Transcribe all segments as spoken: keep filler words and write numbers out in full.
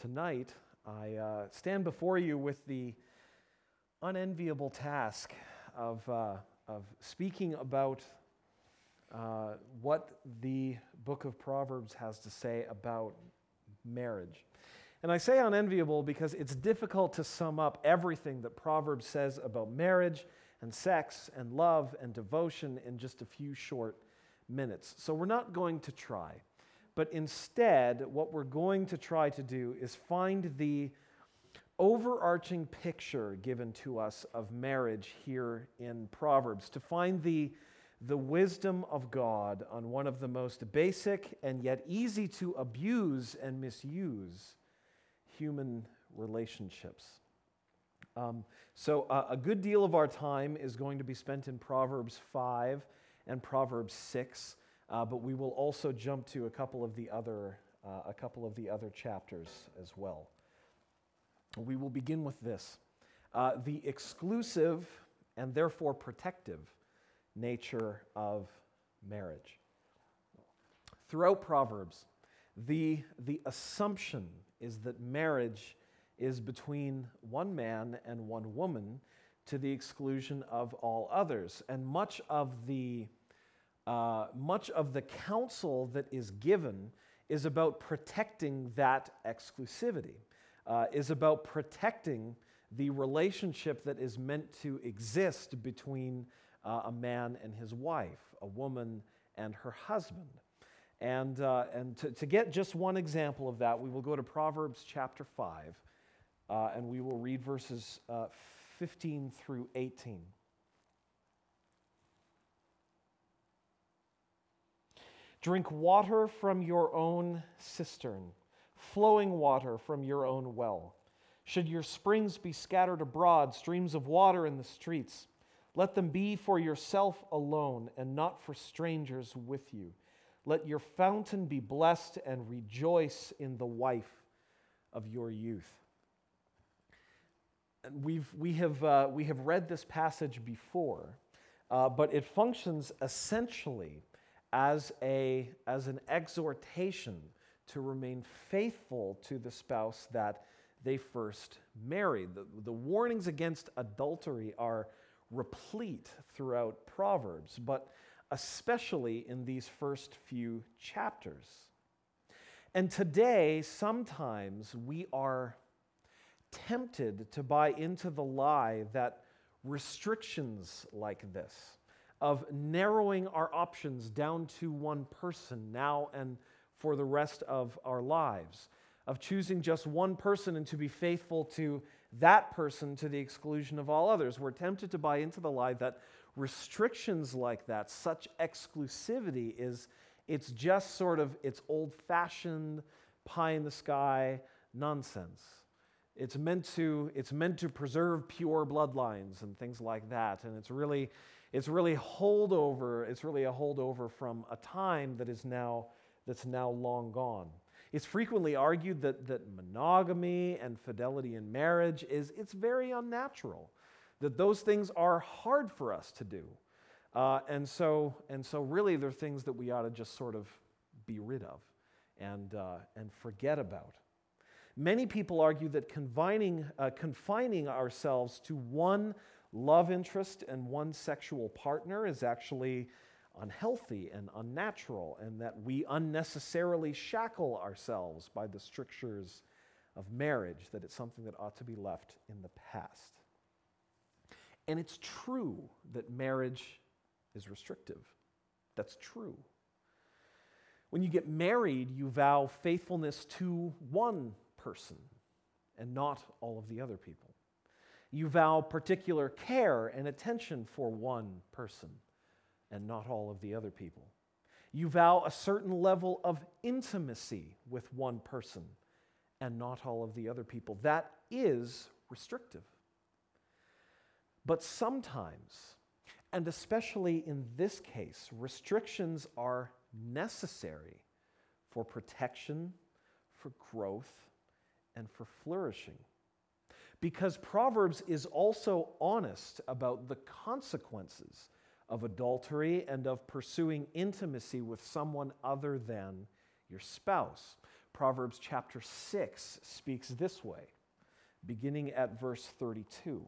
tonight I uh, stand before you with the unenviable task of, uh, of speaking about uh, what the book of Proverbs has to say about marriage. And I say unenviable because it's difficult to sum up everything that Proverbs says about marriage and sex and love and devotion in just a few short minutes. So we're not going to try. But instead, what we're going to try to do is find the overarching picture given to us of marriage here in Proverbs, to find the, the wisdom of God on one of the most basic and yet easy to abuse and misuse human relationships. Um, so uh, a good deal of our time is going to be spent in Proverbs five and Proverbs six. Uh, but we will also jump to a couple of the other uh, a couple of the other chapters as well. We will begin with this: uh, the exclusive and therefore protective nature of marriage. Throughout Proverbs, the the assumption is that marriage is between one man and one woman, to the exclusion of all others, and much of the Uh, much of the counsel that is given is about protecting that exclusivity, uh, is about protecting the relationship that is meant to exist between uh, a man and his wife, a woman and her husband. And, uh, and to, to get just one example of that, we will go to Proverbs chapter five, uh, and we will read verses uh, fifteen through eighteen. Drink water from your own cistern, flowing water from your own well. Should your springs be scattered abroad, streams of water in the streets, let them be for yourself alone and not for strangers with you. Let your fountain be blessed and rejoice in the wife of your youth. And we've, we, have, uh, we have read this passage before, uh, but it functions essentially as a as an exhortation to remain faithful to the spouse that they first married. The, the warnings against adultery are replete throughout Proverbs, but especially in these first few chapters. And today, sometimes we are tempted to buy into the lie that restrictions like this, of narrowing our options down to one person now and for the rest of our lives, of choosing just one person and to be faithful to that person to the exclusion of all others. We're tempted to buy into the lie that restrictions like that, such exclusivity, is it's just sort of, it's old-fashioned, pie-in-the-sky nonsense. It's meant to, it's meant to preserve pure bloodlines and things like that, and it's really It's really holdover. It's really a holdover from a time that is now that's now long gone. It's frequently argued that that monogamy and fidelity in marriage is it's very unnatural. That those things are hard for us to do, uh, and so and so really they're things that we ought to just sort of be rid of and uh, and forget about. Many people argue that confining uh, confining ourselves to one love interest and one sexual partner is actually unhealthy and unnatural, and that we unnecessarily shackle ourselves by the strictures of marriage, that it's something that ought to be left in the past. And it's true that marriage is restrictive. That's true. When you get married, you vow faithfulness to one person and not all of the other people. You vow particular care and attention for one person and not all of the other people. You vow a certain level of intimacy with one person and not all of the other people. That is restrictive. But sometimes, and especially in this case, restrictions are necessary for protection, for growth, and for flourishing. Because Proverbs is also honest about the consequences of adultery and of pursuing intimacy with someone other than your spouse. Proverbs chapter six speaks this way, beginning at verse thirty-two.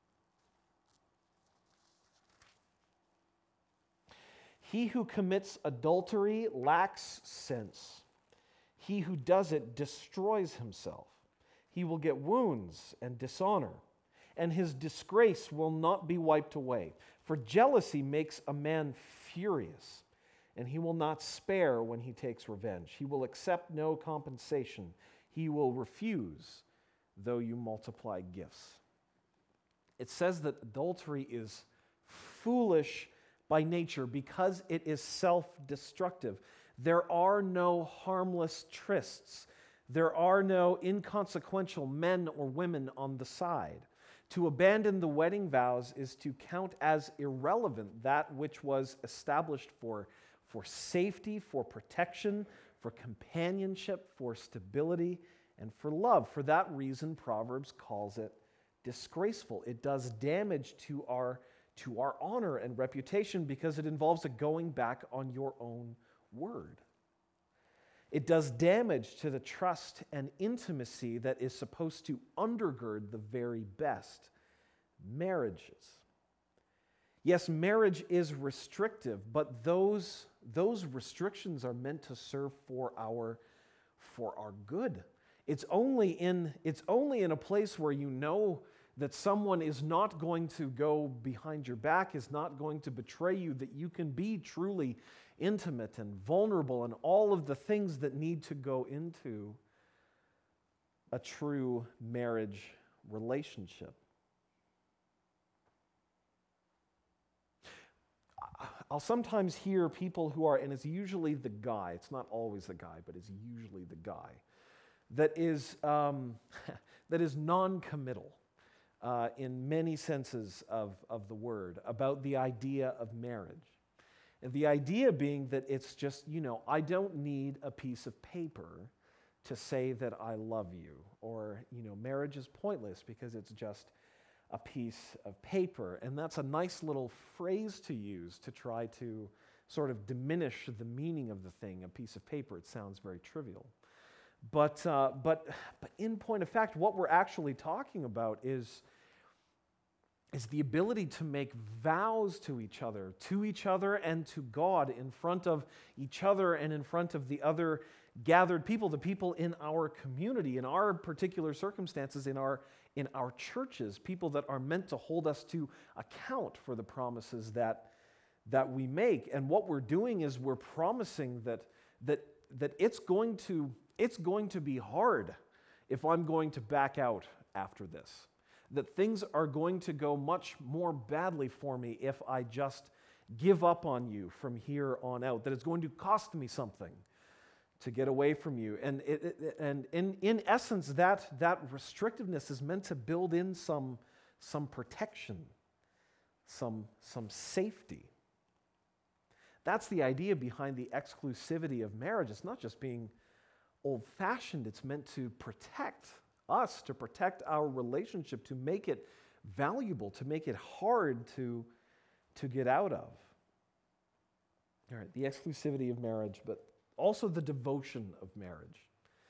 He who commits adultery lacks sense. He who does it destroys himself. He will get wounds and dishonor, and his disgrace will not be wiped away. For jealousy makes a man furious, and he will not spare when he takes revenge. He will accept no compensation. He will refuse, though you multiply gifts. It says that adultery is foolish by nature because it is self-destructive. There are no harmless trysts. There are no inconsequential men or women on the side. To abandon the wedding vows is to count as irrelevant that which was established for, for safety, for protection, for companionship, for stability, and for love. For that reason, Proverbs calls it disgraceful. It does damage to our, to our honor and reputation because it involves a going back on your own word. It does damage to the trust and intimacy that is supposed to undergird the very best marriages. Yes, marriage is restrictive, but those, those restrictions are meant to serve for our, for our good. It's only in, it's only in a place where you know that someone is not going to go behind your back, is not going to betray you, that you can be truly intimate and vulnerable and all of the things that need to go into a true marriage relationship. I'll sometimes hear people who are, and it's usually the guy, it's not always the guy, but it's usually the guy, that is, um, that is non-committal uh, in many senses of, of the word about the idea of marriage. And the idea being that it's just, you know, I don't need a piece of paper to say that I love you. Or, you know, marriage is pointless because it's just a piece of paper. And that's a nice little phrase to use to try to sort of diminish the meaning of the thing, a piece of paper. It sounds very trivial. But, uh, but, but in point of fact, what we're actually talking about is is the ability to make vows to each other, to each other and to God in front of each other and in front of the other gathered people, the people in our community, in our particular circumstances, in our, in our churches, people that are meant to hold us to account for the promises that, that we make. And what we're doing is we're promising that, that, that it's going to, it's going to be hard if I'm going to back out after this. That things are going to go much more badly for me if I just give up on you from here on out, that it's going to cost me something to get away from you. And, it, it, and in, in essence, that, that restrictiveness is meant to build in some, some protection, some, some safety. That's the idea behind the exclusivity of marriage. It's not just being old-fashioned, it's meant to protect us, to protect our relationship, to make it valuable, to make it hard to, to get out of. All right, the exclusivity of marriage, but also the devotion of marriage.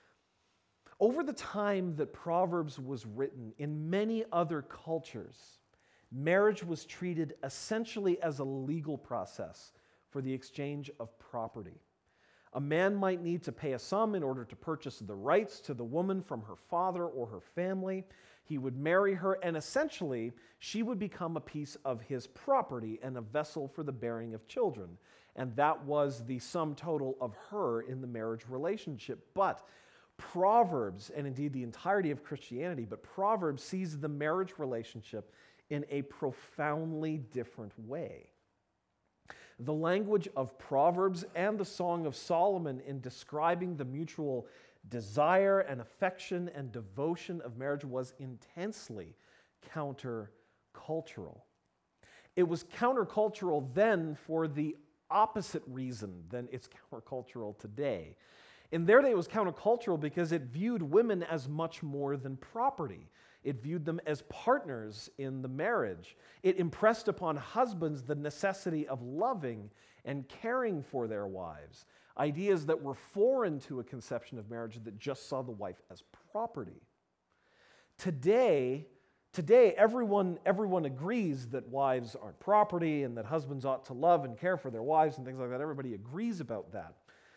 Over the time that Proverbs was written, in many other cultures, marriage was treated essentially as a legal process for the exchange of property. A man might need to pay a sum in order to purchase the rights to the woman from her father or her family. He would marry her, and essentially, she would become a piece of his property and a vessel for the bearing of children. And that was the sum total of her in the marriage relationship. But Proverbs, and indeed the entirety of Christianity, but Proverbs sees the marriage relationship in a profoundly different way. The language of Proverbs and the Song of Solomon in describing the mutual desire and affection and devotion of marriage was intensely countercultural. It was countercultural then for the opposite reason than it's countercultural today. In their day, it was countercultural because it viewed women as much more than property. It viewed them as partners in the marriage. It impressed upon husbands the necessity of loving and caring for their wives, ideas that were foreign to a conception of marriage that just saw the wife as property. Today, today everyone, everyone agrees that wives aren't property and that husbands ought to love and care for their wives and things like that. Everybody agrees about that.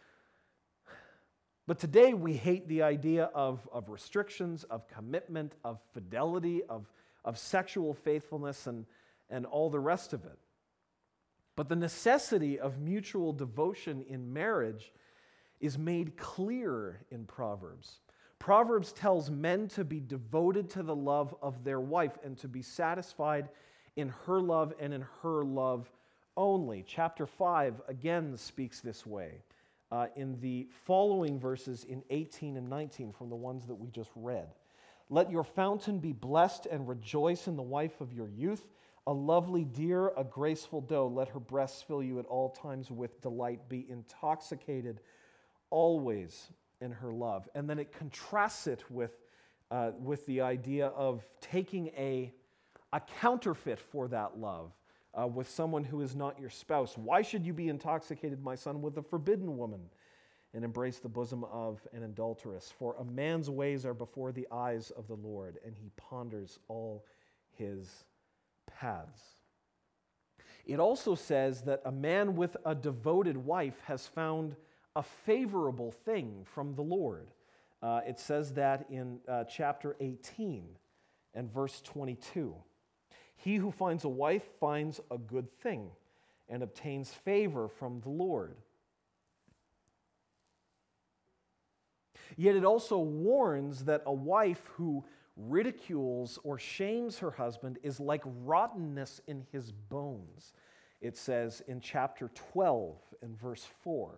But today we hate the idea of, of restrictions, of commitment, of fidelity, of, of sexual faithfulness, and, and all the rest of it. But the necessity of mutual devotion in marriage is made clear in Proverbs. Proverbs tells men to be devoted to the love of their wife and to be satisfied in her love and in her love only. Chapter five again speaks this way uh, in the following verses in eighteen and nineteen from the ones that we just read. Let your fountain be blessed and rejoice in the wife of your youth, a lovely deer, a graceful doe. Let her breasts fill you at all times with delight. Be intoxicated always in her love. And then it contrasts it with, uh, with the idea of taking a, a counterfeit for that love uh, with someone who is not your spouse. Why should you be intoxicated, my son, with a forbidden woman and embrace the bosom of an adulteress? For a man's ways are before the eyes of the Lord, and he ponders all his paths. It also says that a man with a devoted wife has found a favorable thing from the Lord. Uh, it says that in uh, chapter eighteen and verse twenty-two. He who finds a wife finds a good thing and obtains favor from the Lord. Yet it also warns that a wife who ridicules or shames her husband is like rottenness in his bones. It says in chapter twelve and verse four.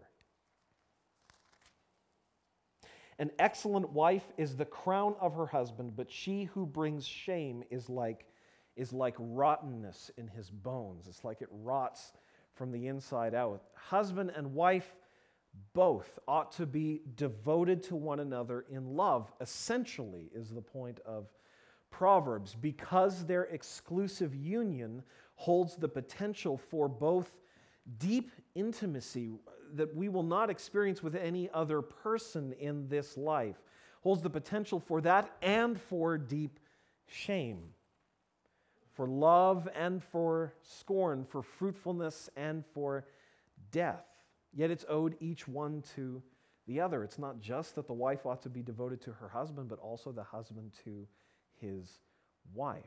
An excellent wife is the crown of her husband, but she who brings shame is like, is like rottenness in his bones. It's like it rots from the inside out. Husband and wife both ought to be devoted to one another in love, essentially, is the point of Proverbs, because their exclusive union holds the potential for both deep intimacy that we will not experience with any other person in this life, holds the potential for that and for deep shame, for love and for scorn, for fruitfulness and for death. Yet it's owed each one to the other. It's not just that the wife ought to be devoted to her husband, but also the husband to his wife.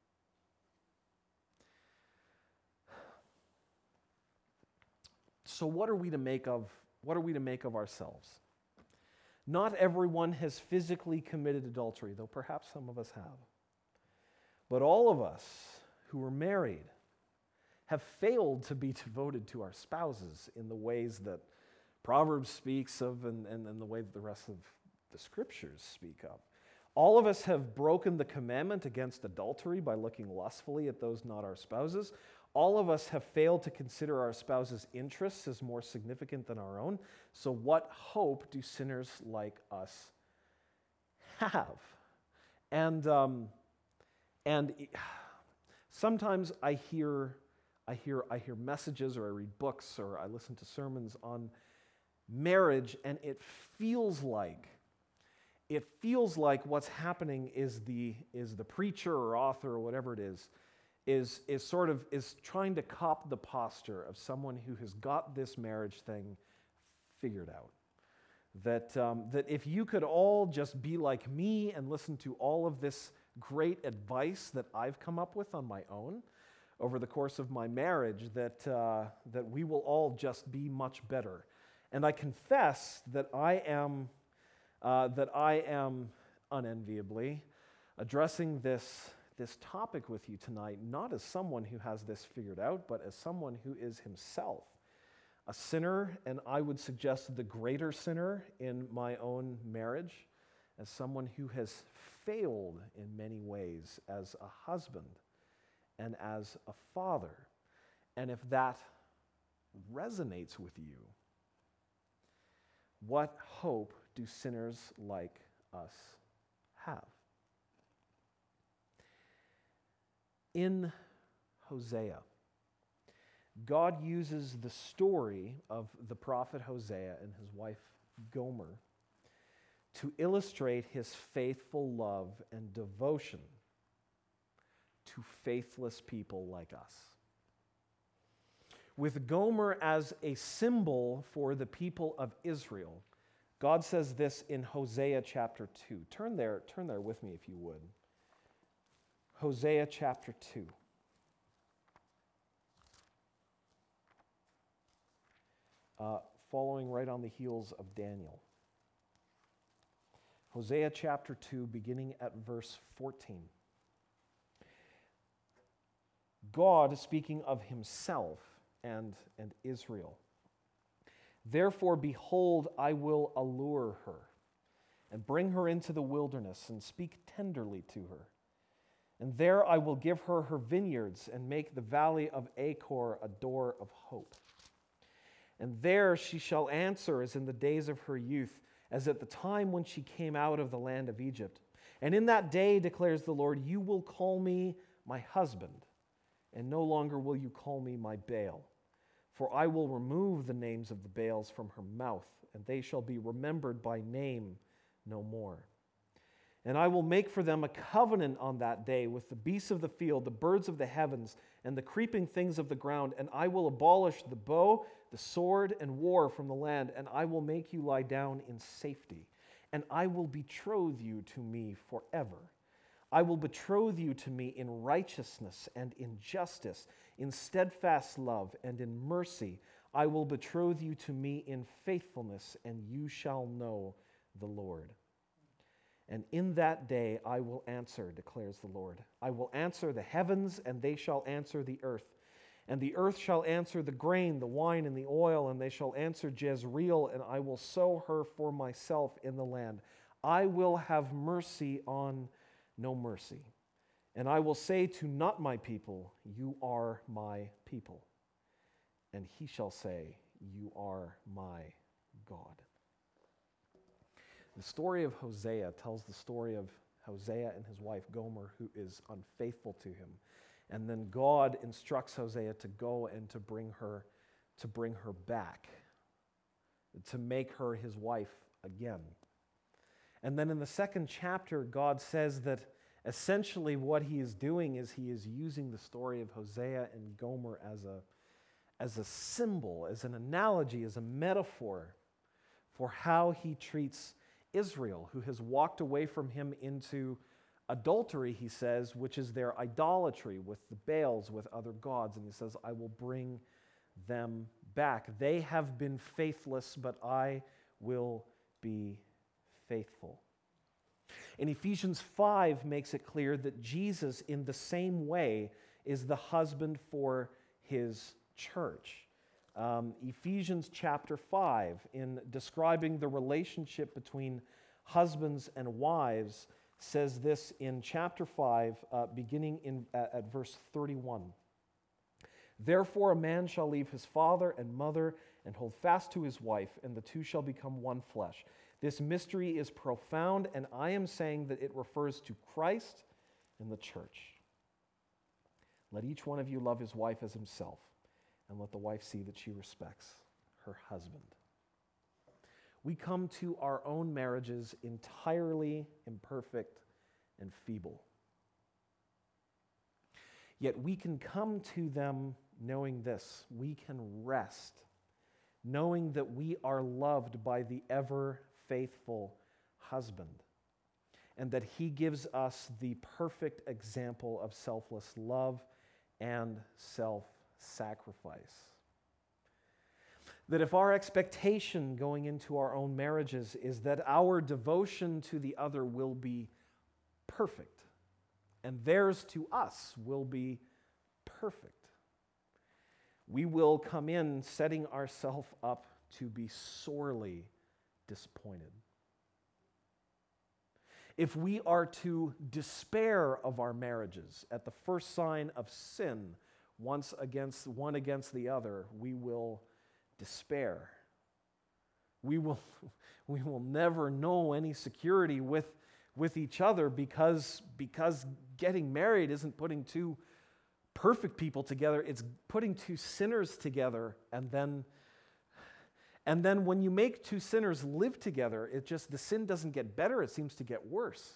So what are we to make of what are we to make of ourselves? Not everyone has physically committed adultery, though perhaps some of us have. But all of us who are married have failed to be devoted to our spouses in the ways that Proverbs speaks of and, and, and the way that the rest of the scriptures speak of. All of us have broken the commandment against adultery by looking lustfully at those not our spouses. All of us have failed to consider our spouse's interests as more significant than our own. So what hope do sinners like us have? And um, and sometimes I hear I hear I hear messages, or I read books, or I listen to sermons on marriage, and it feels like it feels like what's happening is the is the preacher or author or whatever it is. Is, is sort of is trying to cop the posture of someone who has got this marriage thing figured out. That, um, that if you could all just be like me and listen to all of this great advice that I've come up with on my own over the course of my marriage, that, uh, that we will all just be much better. And I confess that I am, uh, that I am unenviably addressing this this topic with you tonight, not as someone who has this figured out, but as someone who is himself a sinner, and I would suggest the greater sinner in my own marriage, as someone who has failed in many ways as a husband and as a father. And if that resonates with you, what hope do sinners like us have? In Hosea, God uses the story of the prophet Hosea and his wife Gomer to illustrate his faithful love and devotion to faithless people like us. With Gomer as a symbol for the people of Israel, God says this in Hosea chapter two. Turn there, turn there with me if you would. Hosea chapter two. Uh, following right on the heels of Daniel. Hosea chapter two, beginning at verse fourteen. God speaking of himself and, and Israel. Therefore, behold, I will allure her and bring her into the wilderness and speak tenderly to her. And there I will give her her vineyards and make the valley of Achor a door of hope. And there she shall answer as in the days of her youth, as at the time when she came out of the land of Egypt. And in that day, declares the Lord, you will call me my husband, and no longer will you call me my Baal. For I will remove the names of the Baals from her mouth, and they shall be remembered by name no more. And I will make for them a covenant on that day with the beasts of the field, the birds of the heavens, and the creeping things of the ground. And I will abolish the bow, the sword, and war from the land, and I will make you lie down in safety. And I will betroth you to me forever. I will betroth you to me in righteousness and in justice, in steadfast love and in mercy. I will betroth you to me in faithfulness, and you shall know the Lord. And in that day I will answer, declares the Lord. I will answer the heavens, and they shall answer the earth. And the earth shall answer the grain, the wine, and the oil, and they shall answer Jezreel, and I will sow her for myself in the land. I will have mercy on no mercy. And I will say to not my people, you are my people. And he shall say, you are my God. The story of Hosea tells the story of Hosea and his wife Gomer, who is unfaithful to him. And then God instructs Hosea to go and to bring her, to bring her back, to make her his wife again. And then in the second chapter, God says that essentially what he is doing is he is using the story of Hosea and Gomer as a, as a symbol, as an analogy, as a metaphor for how he treats Israel, who has walked away from him into adultery, he says, which is their idolatry with the Baals, with other gods. And he says, I will bring them back. They have been faithless, but I will be faithful. And Ephesians five makes it clear that Jesus, in the same way, is the husband for his church. Um, Ephesians chapter five, in describing the relationship between husbands and wives, says this in chapter five, uh, beginning in, at, at verse thirty-one. Therefore a man shall leave his father and mother and hold fast to his wife, and the two shall become one flesh. This mystery is profound, and I am saying that it refers to Christ and the church. Let each one of you love his wife as himself, and let the wife see that she respects her husband. We come to our own marriages entirely imperfect and feeble. Yet we can come to them knowing this. We can rest, knowing that we are loved by the ever-faithful husband, and that he gives us the perfect example of selfless love and self-sacrifice. That if our expectation going into our own marriages is that our devotion to the other will be perfect, and theirs to us will be perfect, we will come in setting ourselves up to be sorely disappointed. If we are to despair of our marriages at the first sign of sin, once against one against the other, we will despair. We will, we will never know any security with, with each other because, because getting married isn't putting two perfect people together. It's putting two sinners together, and then and then when you make two sinners live together, it just, the sin doesn't get better, it seems to get worse.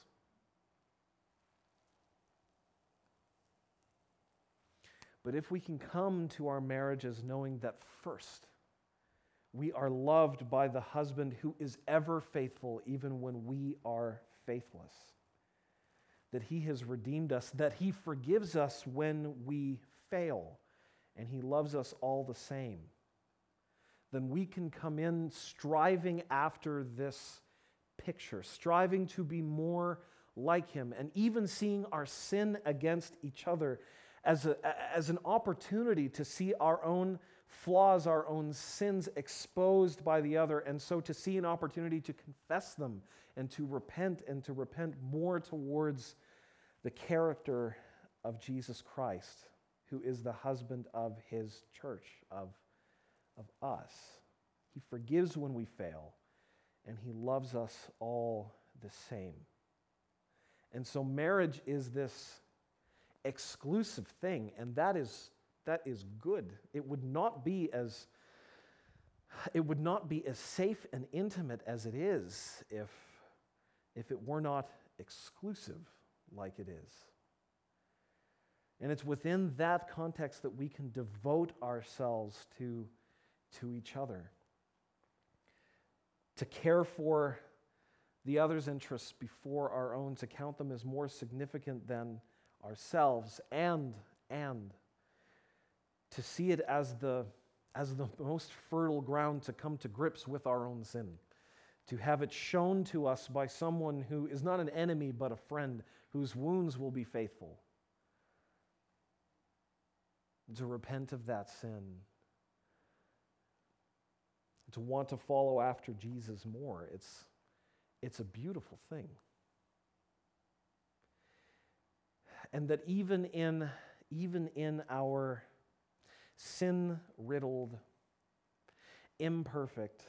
But if we can come to our marriages knowing that first, we are loved by the husband who is ever faithful even when we are faithless, that he has redeemed us, that he forgives us when we fail, and he loves us all the same, then we can come in striving after this picture, striving to be more like him, and even seeing our sin against each other as, a, as an opportunity to see our own flaws, our own sins exposed by the other, and so to see an opportunity to confess them and to repent, and to repent more towards the character of Jesus Christ, who is the husband of his church, of, of us. He forgives when we fail, and he loves us all the same. And so marriage is this exclusive thing, and that is that is good. It would not be as it would not be as safe and intimate as it is if if it were not exclusive like it is. And it's within that context that we can devote ourselves to, to each other, to care for the other's interests before our own, to count them as more significant than ourselves, and and to see it as the as the most fertile ground to come to grips with our own sin, to have it shown to us by someone who is not an enemy but a friend, whose wounds will be faithful, to repent of that sin, to want to follow after Jesus more. It's, it's a beautiful thing. And that even in, even in our sin-riddled, imperfect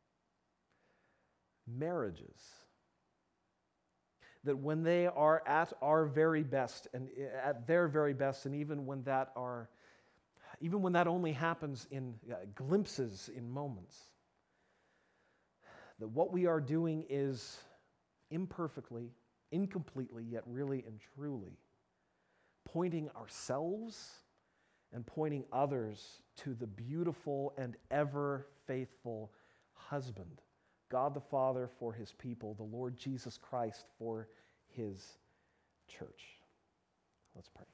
marriages, that when they are at our very best, and at their very best, and even when that are, even when that only happens in uh, glimpses, in moments, that what we are doing is imperfectly, incompletely, yet really and truly pointing ourselves and pointing others to the beautiful and ever faithful husband, God the Father for his people, the Lord Jesus Christ for his church. Let's pray.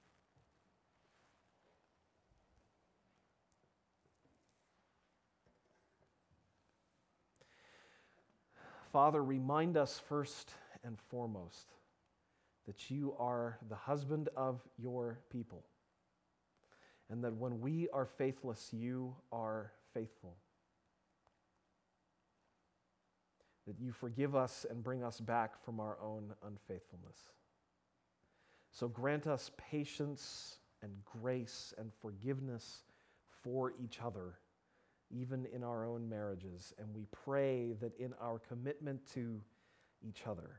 Father, remind us first and foremost that you are the husband of your people, and that when we are faithless, you are faithful. That you forgive us and bring us back from our own unfaithfulness. So grant us patience and grace and forgiveness for each other, even in our own marriages. And we pray that in our commitment to each other,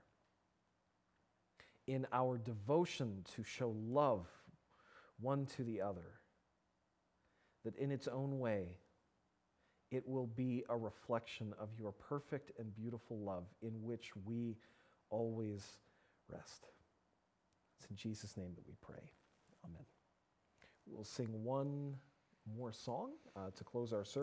in our devotion to show love one to the other, that in its own way, it will be a reflection of your perfect and beautiful love in which we always rest. It's in Jesus' name that we pray. Amen. We'll sing one more song uh, to close our service.